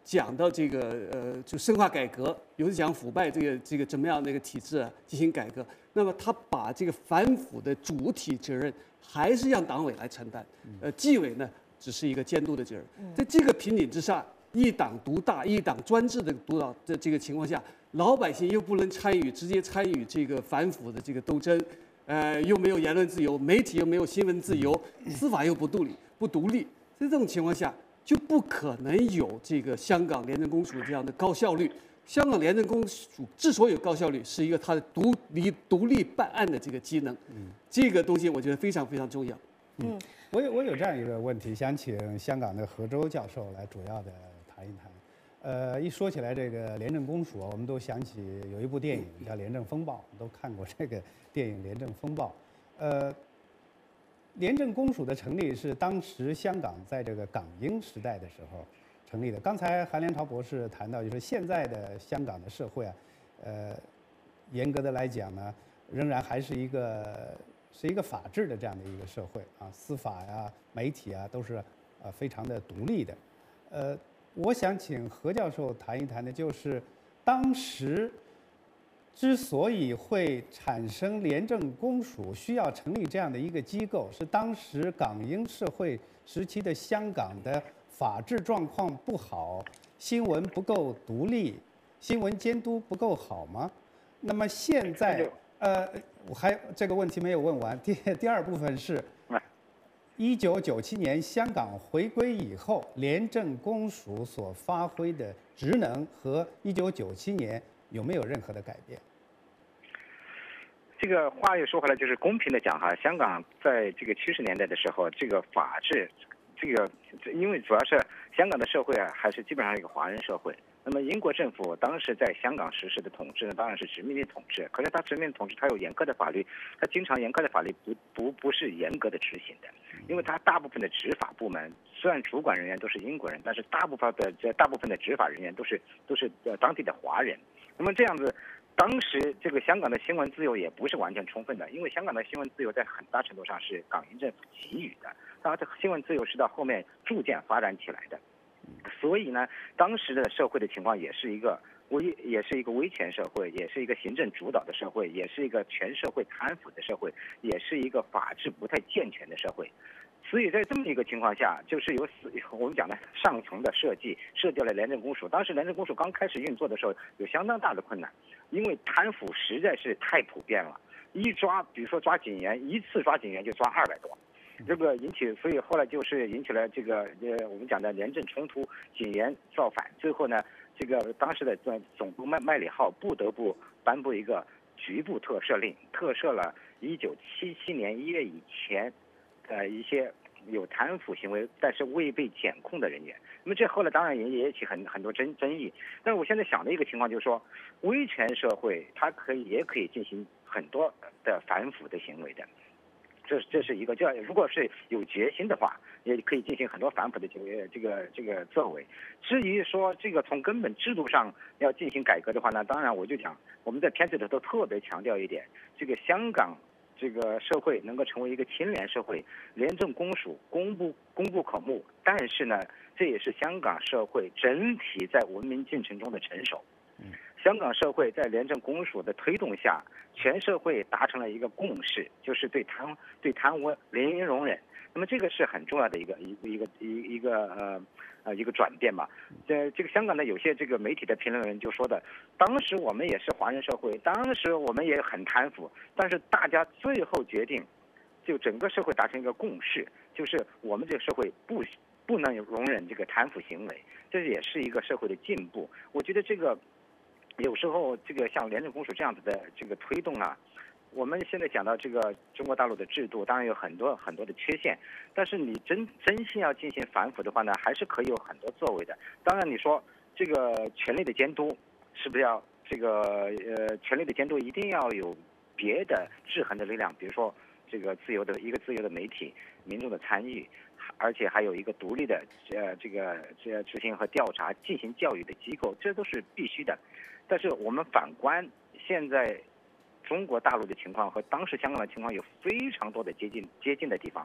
讲到这个呃，就深化改革，有的讲腐败这个这个怎么样的一个体制啊进行改革。那么他把这个反腐的主体责任还是让党委来承担，呃，纪委呢只是一个监督的责任。在这个瓶颈之上，一党独大、一党专制的督导的这个情况下，老百姓又不能参与直接参与这个反腐的这个斗争，呃，又没有言论自由，媒体又没有新闻自由，司法又不独立不独立，在这种情况下，就不可能有这个香港廉政公署这样的高效率。香港廉政公署之所以有高效率，是一个它的独立独立办案的这个机能，这个东西我觉得非常非常重要。 嗯，我有我有这样一个问题，想请香港的何周教授来主要的谈一谈。呃，一说起来这个廉政公署，我们都想起有一部电影叫《廉政风暴》，我们都看过这个电影《廉政风暴》。呃，廉政公署的成立是当时香港在这个港英时代的时候成立的。刚才韩连朝博士谈到，就是现在的香港的社会啊，呃，严格的来讲呢，仍然还是一个是一个法治的这样的一个社会啊，司法呀、媒体啊都是呃非常的独立的。呃，我想请何教授谈一谈的，就是当时之所以会产生廉政公署，需要成立这样的一个机构，是当时港英社会时期的香港的法治状况不好，新闻不够独立，新闻监督不够好吗？那么现在，呃，我还这个问题没有问完。第第二部分是，一九九七年香港回归以后，廉政公署所发挥的职能和一九九七年有没有任何的改变？ 这个话又说回来，就是公平的讲哈，香港在这个七十年代的时候，这个法治。这个因为主要是香港的社会啊，还是基本上一个华人社会。那么英国政府当时在香港实施的统治呢，当然是殖民地统治。可是它殖民统治，它有严苛的法律，它经常严苛的法律不不不是严格的执行的，因为它大部分的执法部门虽然主管人员都是英国人，但是大部分的这大部分的执法人员都是都是呃当地的华人。那么这样子。当时这个香港的新闻自由也不是完全充分的，因为香港的新闻自由在很大程度上是港英政府给予的，当然这新闻自由是到后面逐渐发展起来的，所以呢，当时的社会的情况也是一个威，也是一个威权社会，也是一个行政主导的社会，也是一个全社会贪腐的社会，也是一个法治不太健全的社会。所以在这么一个情况下，就是有我们讲的上层的设计设计了廉政公署。当时廉政公署刚开始运作的时候，有相当大的困难，因为贪腐实在是太普遍了，一抓，比如说抓警员，一次抓警员就抓二百多，这个引起，所以后来就是引起了这个呃我们讲的廉政冲突，警员造反，最后呢，这个当时的总督麦麦理浩不得不颁布一个局部特赦令，特赦了一九七七年一月以前，呃一些。有贪腐行为但是未被检控的人员，那么这后来当然也也引起很很多争争议。但是我现在想的一个情况就是说，威权社会它可以也可以进行很多的反腐的行为的，这这是一个，这如果是有决心的话，也可以进行很多反腐的这个这个这个作为。至于说这个从根本制度上要进行改革的话呢，当然我就讲我们在片子里头特别强调一点，这个香港。这个社会能够成为一个清廉社会，廉政公署公布公布可目，但是呢，这也是香港社会整体在文明进程中的成熟。香港社会在廉政公署的推动下，全社会达成了一个共识，就是对贪对贪污零容忍。那么这个是很重要的一个一个一个一一个呃呃一个转变吧。呃，这个香港的有些这个媒体的评论人就说的，当时我们也是华人社会，当时我们也很贪腐，但是大家最后决定，就整个社会达成一个共识，就是我们这个社会不不能容忍这个贪腐行为，这也是一个社会的进步。我觉得这个有时候这个像廉政公署这样子的这个推动啊。我们现在讲到这个中国大陆的制度，当然有很多很多的缺陷，但是你真真心要进行反腐的话呢，还是可以有很多作为的。当然，你说这个权力的监督是不是要这个呃权力的监督一定要有别的制衡的力量，比如说这个自由的一个自由的媒体、民众的参与，而且还有一个独立的呃这个这执行和调查、进行教育的机构，这都是必须的。但是我们反观现在。中国大陆的情况和当时香港的情况有非常多的接近接近的地方，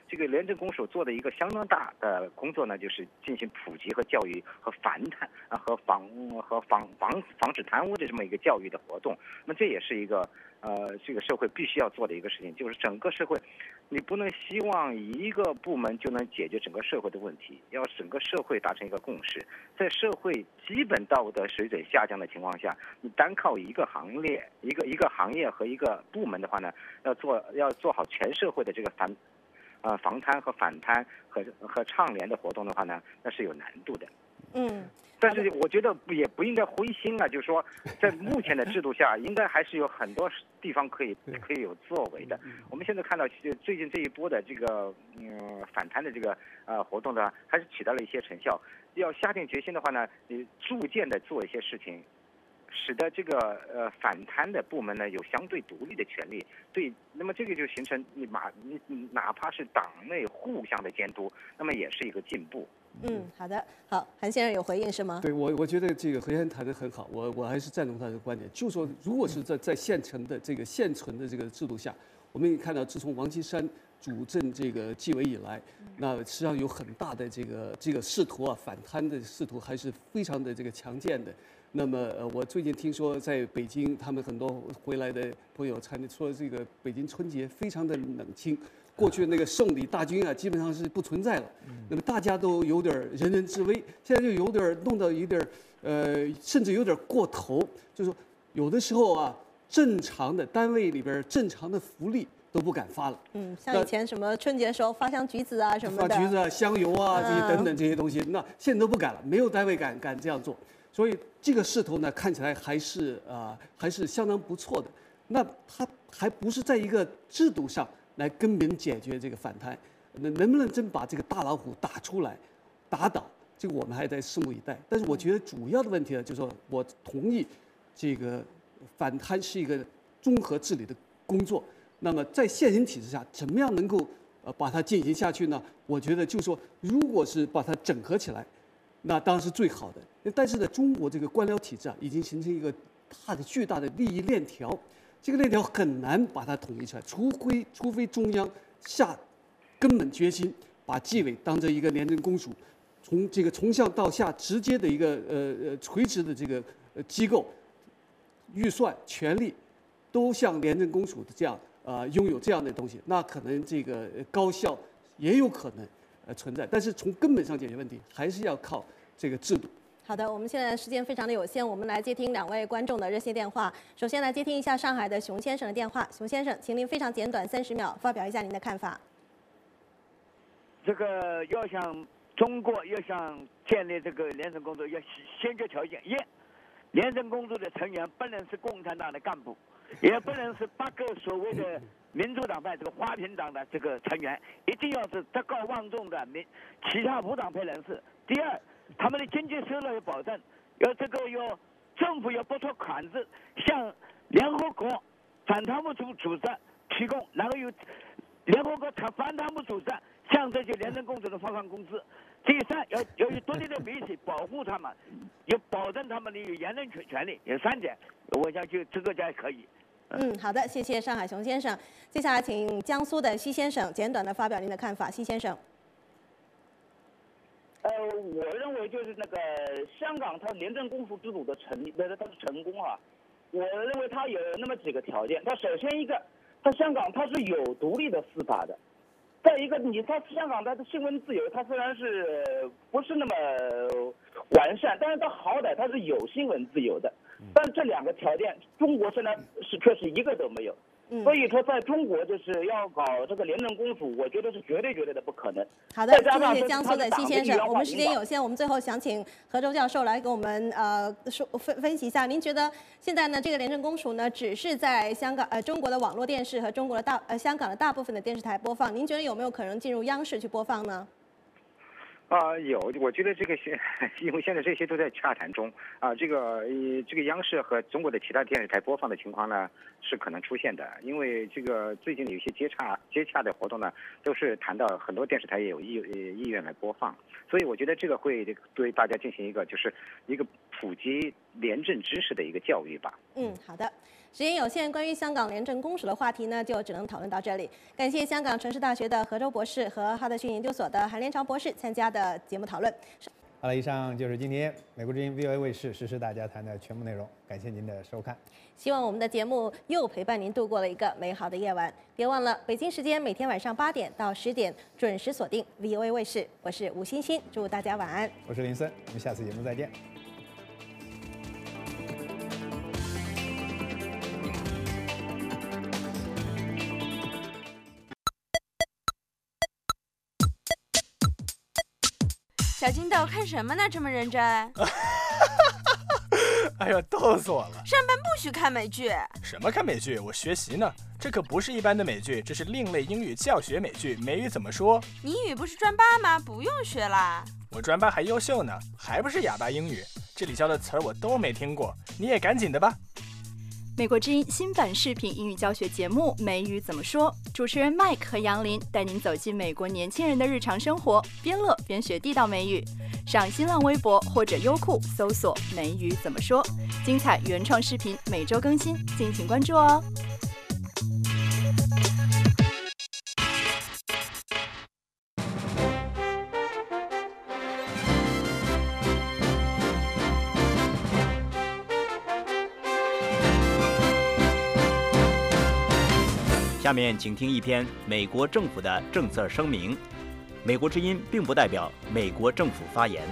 这个廉政公署做的一个相当大的工作呢，就是进行普及和教育和反贪啊和防和防防防止贪污的这么一个教育的活动。那么这也是一个呃这个社会必须要做的一个事情，就是整个社会，你不能希望一个部门就能解决整个社会的问题，要整个社会达成一个共识。在社会基本道德水准下降的情况下，你单靠一个行列、一个一个行业和一个部门的话呢，要做要做好全社会的这个反呃防贪和反贪和和倡廉的活动的话呢，那是有难度的。 嗯。 但是我觉得也不应该灰心啊，就是说，在目前的制度下，应该还是有很多地方可以可以有作为的。我们现在看到最近这一波的这个嗯反贪的这个呃活动呢，还是起到了一些成效。要下定决心的话呢，你逐渐的做一些事情，使得这个呃反贪的部门呢有相对独立的权利。对，那么这个就形成你马你哪怕是党内互相的监督，那么也是一个进步。 嗯，好的，好，韩先生有回应是吗？ 对我，我觉得这个何先生谈得很好，我我还是赞同他的观点，就是说，如果是在在现成的这个现存的这个制度下，我们也看到，自从王岐山主政这个纪委以来，那实际上有很大的这个这个势头啊，反贪的势头还是非常的这个强健的。那么呃，我最近听说在北京，他们很多回来的朋友才说，这个北京春节非常的冷清。过去那个送礼大军啊，基本上是不存在了。那么大家都有点人人自危，现在就有点弄到有点呃，甚至有点过头。就是说，有的时候啊，正常的单位里边正常的福利都不敢发了。 嗯，像以前什么春节的时候发箱橘子啊什么的， 发橘子啊、香油啊这些等等这些东西，那现在都不敢了，没有单位敢敢这样做。所以这个势头呢，看起来还是啊、呃、还是相当不错的。那它还不是在一个制度上来根本解决这个反贪，能能不能真把这个大老虎打出来、打倒，这个我们还在拭目以待。但是我觉得主要的问题呢，就是说我同意，这个反贪是一个综合治理的工作。那么在现行体制下，怎么样能够呃把它进行下去呢？我觉得就是说，如果是把它整合起来，那当然是最好的。但是呢，中国这个官僚体制啊，已经形成一个大的巨大的利益链条。这个链条很难把它统一出来，除非除非中央下根本决心，把纪委当成一个廉政公署，从这个从上到下直接的一个呃呃垂直的这个呃机构，预算权力都像廉政公署的这样啊、呃、拥有这样的东西，那可能这个高效也有可能呃存在，但是从根本上解决问题，还是要靠这个制度。 好的，我们现在时间非常的有限，我们来接听两位观众的热线电话。首先来接听一下上海的熊先生的电话。熊先生，请您非常简短三十秒发表一下您的看法。 这个要想中国要想建立这个廉政工作，要先决条件：一，廉政工作的成员不能是共产党的干部，也不能是八个所谓的民主党派这个花瓶党的这个成员，一定要是德高望重的民其他无党派人士。第二，他们的经济收入有保证，要这个要政府要拨出款子，向联合国反贪污组组织提供，然后有联合国反贪污组织向这些廉政公署的发放工资。第三，要要有独立的媒体保护他们，要保证他们的有言论权权利。有三点，我想就这个就可以。 嗯，好的，谢谢上海熊先生。接下来请江苏的奚先生简短的发表您的看法。奚先生。 呃，我认为就是那个香港它廉政公署制度的成立，它的成功啊，我认为它有那么几个条件。它首先一个，它香港它是有独立的司法的；再一个，你它香港它的新闻自由，它虽然是不是那么完善，但是它好歹它是有新闻自由的。但这两个条件，中国现在是确实一个都没有。所以说，在中国就是要搞这个廉政公署，我觉得是绝对绝对的不可能。 好的，谢谢江苏的奚先生。我们时间有限，我们最后想请何周教授来给我们呃说分分析一下，您觉得现在呢这个廉政公署呢只是在香港呃中国的网络电视和中国的大呃香港的大部分的电视台播放，您觉得有没有可能进入央视去播放呢？ 啊、呃，有，我觉得这个现，因为现在这些都在洽谈中啊、呃，这个呃，这个央视和中国的其他电视台播放的情况呢是可能出现的，因为这个最近有一些接洽接洽的活动呢，都是谈到很多电视台也有意意愿来播放，所以我觉得这个会对大家进行一个就是一个普及廉政知识的一个教育吧。 嗯，好的。 时间有限，关于香港廉政公署的话题呢，就只能讨论到这里。感谢香港城市大学的何周博士和哈德逊研究所的韩连朝博士参加的节目讨论。 好了，以上就是今天美国之音 V O A 卫视时事大家谈的全部内容，感谢您的收看。 希望我们的节目又陪伴您度过了一个美好的夜晚。别忘了，北京时间每天晚上八点到十点准时锁定 V O A 卫视。我是吴欣欣，祝大家晚安。 我是林森，我们下次节目再见。 小金豆看什么呢？这么认真？ 哎呦，逗死我了！ 上班不许看美剧。 什么看美剧？我学习呢。这可不是一般的美剧，这是另类英语教学美剧。美语怎么说？ 你英语不是专八吗？不用学啦。 我专八还优秀呢，还不是哑巴英语？这里教的词儿我都没听过，你也赶紧的吧。 美国之音新版视频英语教学节目《美语怎么说》，主持人 Mike 和杨林带您走进美国年轻人的日常生活，边乐边学地道美语。上新浪微博或者优酷搜索“美语怎么说”，精彩原创视频每周更新，敬请关注哦。 下面请听一篇美国政府的政策声明。美国之音并不代表美国政府发言。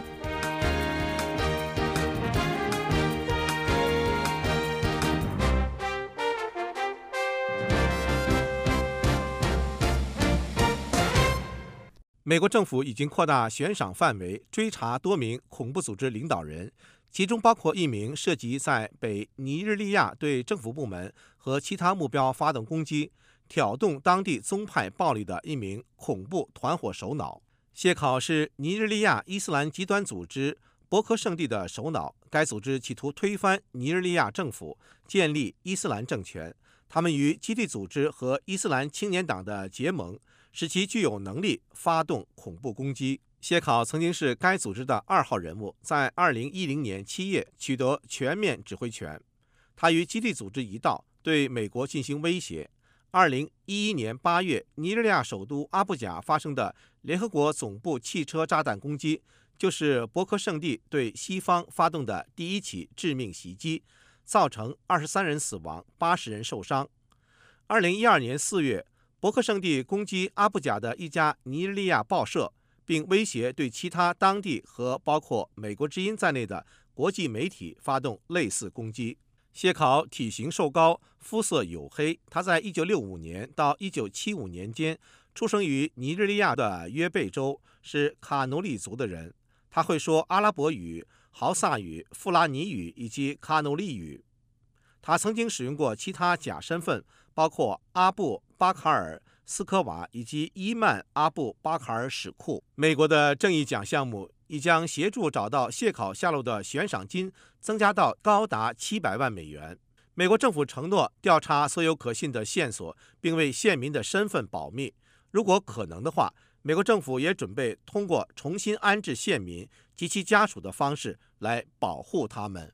美国政府已经扩大悬赏范围，追查多名恐怖组织领导人，其中包括一名涉及在北尼日利亚对政府部门和其他目标发动攻击、挑动当地宗派暴力的一名恐怖团伙首脑。谢考是尼日利亚伊斯兰极端组织博科圣地的首脑，该组织企图推翻尼日利亚政府，建立伊斯兰政权。他们与基地组织和伊斯兰青年党的结盟，使其具有能力发动恐怖攻击。谢考曾经是该组织的二号人物，在二零一零年七月取得全面指挥权。他与基地组织一道，对美国进行威胁。二零一一年八月，尼日利亚首都阿布贾发生的联合国总部汽车炸弹攻击，就是博科圣地对西方发动的第一起致命袭击，造成二十三人死亡，八十人受伤。二零一二年四月，博科圣地攻击阿布贾的一家尼日利亚报社，并威胁对其他当地和包括美国之音在内的国际媒体发动类似攻击。谢考体型瘦高，肤色黝黑。他在一九六五年到一九七五年间出生于尼日利亚的约贝州，是卡努里族的人。他会说阿拉伯语、豪萨语、富拉尼语以及卡努利语。他曾经使用过其他假身份，包括阿布巴卡尔斯科瓦以及伊曼阿布巴卡尔史库。美国的正义奖项目已将协助找到谢考下落的悬赏金增加到高达七百万美元。美国政府承诺调查所有可信的线索，并为县民的身份保密。如果可能的话，美国政府也准备通过重新安置县民及其家属的方式来保护他们。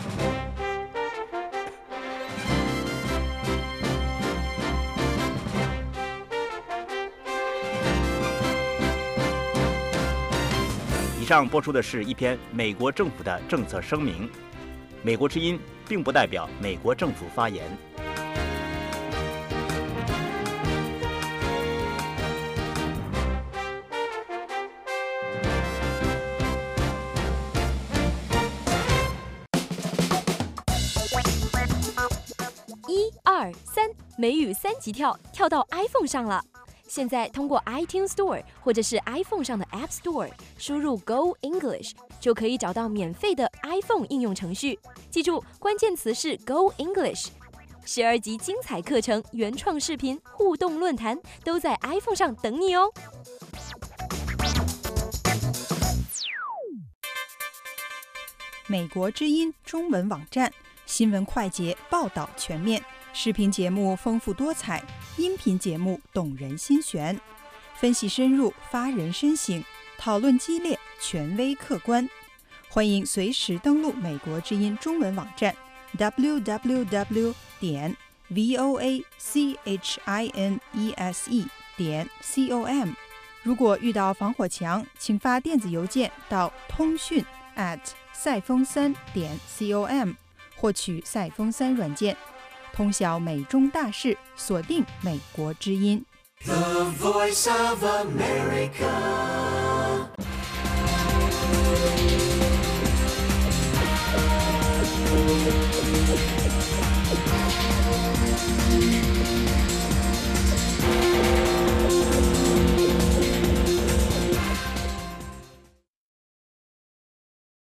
以上播出的是一篇美国政府的政策声明。美国之音并不代表美国政府发言。 一二三，美语三级跳，跳到 iPhone 上了。现在通过 iTunes Store 或者是 iPhone 上的 App Store 输入 Go English， 就可以找到免费的 iPhone 应用程序。记住，关键词是 Go English。十二集精彩课程、原创视频、互动论坛都在 iPhone 上等你哦。 美国之音中文网站，新闻快捷，报道全面，视频节目丰富多彩，音频节目动人心弦，分析深入，发人深省，讨论激烈，权威客观。欢迎随时登录美国之音中文网站， w w w 点 v o a c h i n e s e 点 c o m。如果遇到防火墙，请发电子邮件到通讯 at 赛风三点 com， 获取赛风三软件，通晓美中大事，锁定美国之音。 The Voice of America